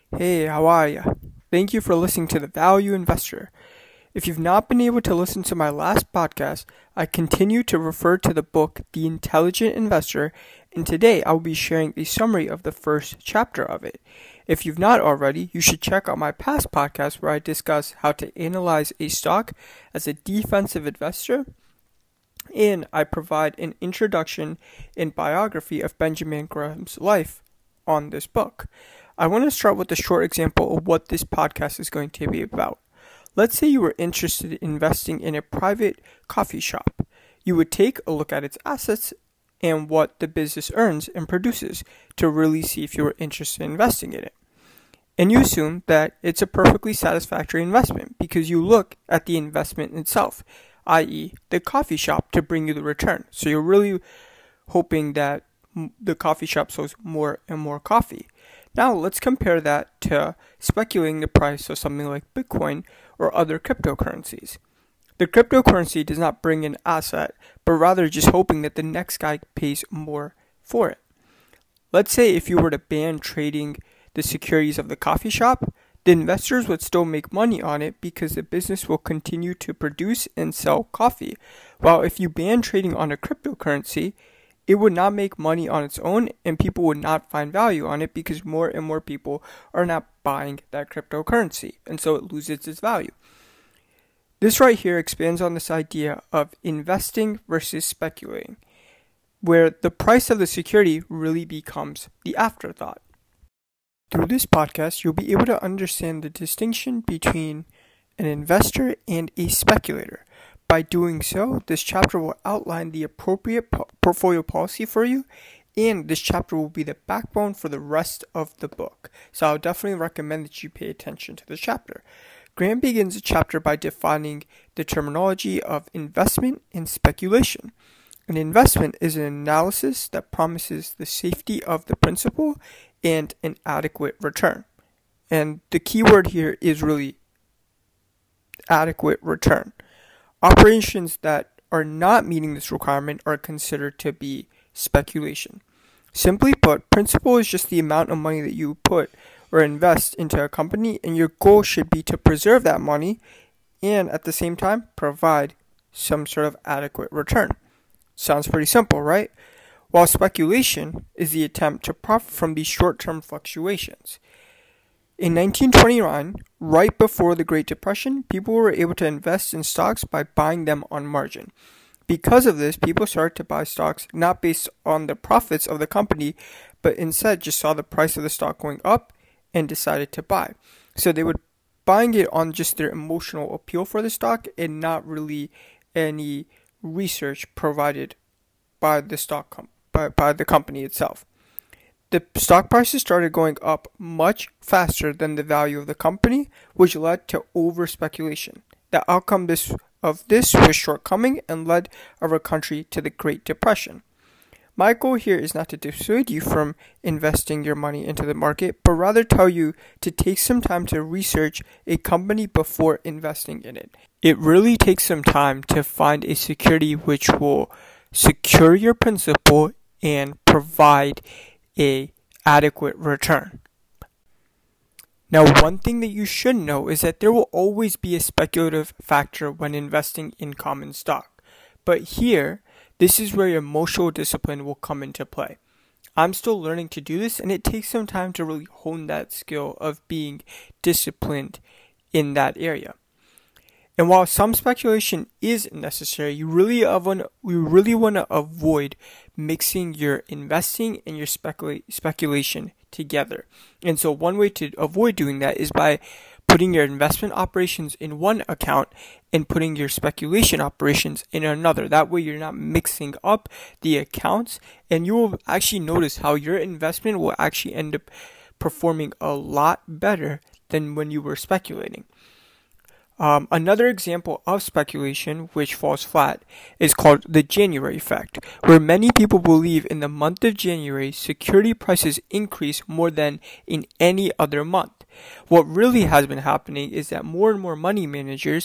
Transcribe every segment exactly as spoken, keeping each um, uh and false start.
Hey, how are ya? Thank you for listening to The Value Investor. If you've not been able to listen to my last podcast, I continue to refer to the book The Intelligent Investor, and today I will be sharing a summary of the first chapter of it. If you've not already, you should check out my past podcast where I discuss how to analyze a stock as a defensive investor, and I provide an introduction and biography of Benjamin Graham's life on this book. I want to start with a short example of what this podcast is going to be about. Let's say you were interested in investing in a private coffee shop. You would take a look at its assets and what the business earns and produces to really see if you were interested in investing in it. And you assume that it's a perfectly satisfactory investment because you look at the investment itself, that is the coffee shop, to bring you the return. So you're really hoping that the coffee shop sells more and more coffee. Now let's compare that to speculating the price of something like Bitcoin or other cryptocurrencies. The cryptocurrency does not bring an asset, but rather just hoping that the next guy pays more for it. Let's say if you were to ban trading the securities of the coffee shop, the investors would still make money on it because the business will continue to produce and sell coffee. While if you ban trading on a cryptocurrency, it would not make money on its own and people would not find value on it because more and more people are not buying that cryptocurrency, and so it loses its value. This right here expands on this idea of investing versus speculating, where the price of the security really becomes the afterthought. Through this podcast, you'll be able to understand the distinction between an investor and a speculator. By doing so, this chapter will outline the appropriate po- portfolio policy for you, and this chapter will be the backbone for the rest of the book. So I'll definitely recommend that you pay attention to this chapter. Graham begins the chapter by defining the terminology of investment and speculation. An investment is an analysis that promises the safety of the principal and an adequate return. And the key word here is really adequate return. Operations that are not meeting this requirement are considered to be speculation. Simply put, principal is just the amount of money that you put or invest into a company, and your goal should be to preserve that money and at the same time provide some sort of adequate return. Sounds pretty simple, right? While speculation is the attempt to profit from these short-term fluctuations. In nineteen twenty-nine, right before the Great Depression, people were able to invest in stocks by buying them on margin. Because of this, people started to buy stocks not based on the profits of the company, but instead just saw the price of the stock going up and decided to buy. So they would buying it on just their emotional appeal for the stock and not really any research provided by the stock com- by, by the company itself. The stock prices started going up much faster than the value of the company, which led to over-speculation. The outcome this, of this was shortcoming and led our country to the Great Depression. My goal here is not to dissuade you from investing your money into the market, but rather tell you to take some time to research a company before investing in it. It really takes some time to find a security which will secure your principal and provide a adequate return. Now, one thing that you should know is that there will always be a speculative factor when investing in common stock. But here, this is where your emotional discipline will come into play. I'm still learning to do this, and it takes some time to really hone that skill of being disciplined in that area. And while some speculation is necessary, you really want we really want to avoid mixing your investing and your specula- speculation together. And so one way to avoid doing that is by putting your investment operations in one account and putting your speculation operations in another. That way you're not mixing up the accounts, and you will actually notice how your investment will actually end up performing a lot better than when you were speculating. Um, another example of speculation which falls flat is called the January effect, where many people believe in the month of January security prices increase more than in any other month. What really has been happening is that more and more money managers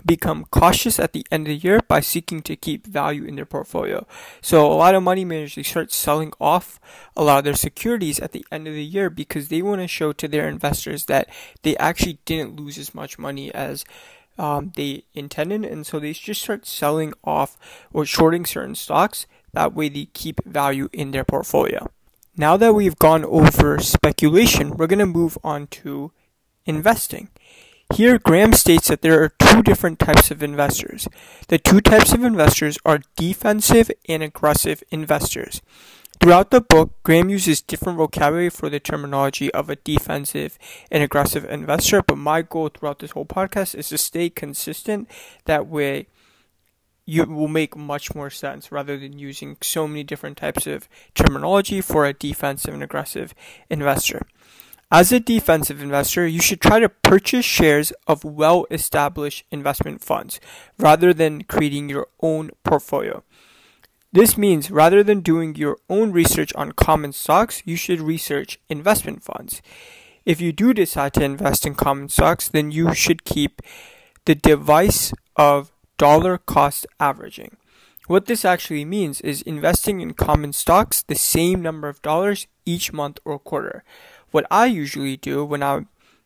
become cautious at the end of the year by seeking to keep value in their portfolio. So a lot of money managers, they start selling off a lot of their securities at the end of the year because they want to show to their investors that they actually didn't lose as much money as um, they intended, and so they just start selling off or shorting certain stocks. That way they keep value in their portfolio. Now that we've gone over speculation, we're going to move on to investing. Here, Graham states that there are two different types of investors. The two types of investors are defensive and aggressive investors. Throughout the book, Graham uses different vocabulary for the terminology of a defensive and aggressive investor, but my goal throughout this whole podcast is to stay consistent. That way, you will make much more sense rather than using so many different types of terminology for a defensive and aggressive investor. As a defensive investor, you should try to purchase shares of well-established investment funds rather than creating your own portfolio. This means rather than doing your own research on common stocks, you should research investment funds. If you do decide to invest in common stocks, then you should keep the device of dollar cost averaging. What this actually means is investing in common stocks the same number of dollars each month or quarter. What I usually do when I'm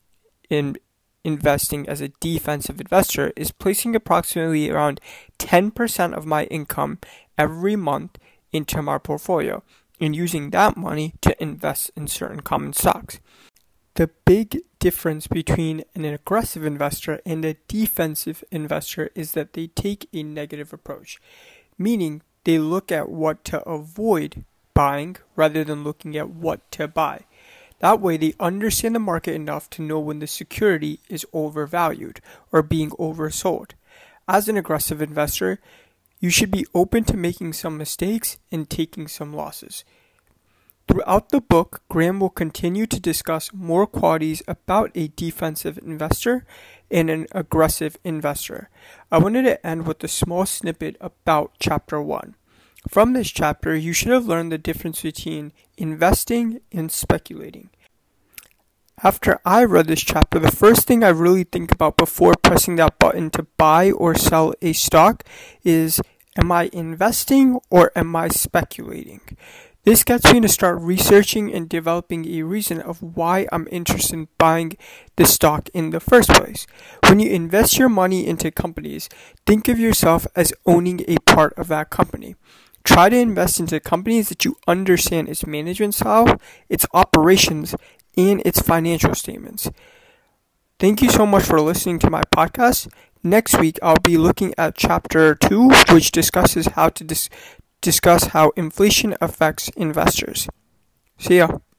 in investing as a defensive investor is placing approximately around ten percent of my income every month into my portfolio and using that money to invest in certain common stocks. The big difference between an aggressive investor and a defensive investor is that they take a negative approach, meaning they look at what to avoid buying rather than looking at what to buy. That way, they understand the market enough to know when the security is overvalued or being oversold. As an aggressive investor, you should be open to making some mistakes and taking some losses. Throughout the book, Graham will continue to discuss more qualities about a defensive investor and an aggressive investor. I wanted to end with a small snippet about Chapter one. From this chapter, you should have learned the difference between investing and speculating. After I read this chapter, the first thing I really think about before pressing that button to buy or sell a stock is, am I investing or am I speculating? This gets me to start researching and developing a reason of why I'm interested in buying the stock in the first place. When you invest your money into companies, think of yourself as owning a part of that company. Try to invest into companies that you understand its management style, its operations, and its financial statements. Thank you so much for listening to my podcast. Next week, I'll be looking at Chapter two, which discusses how to dis- discuss how inflation affects investors. See ya.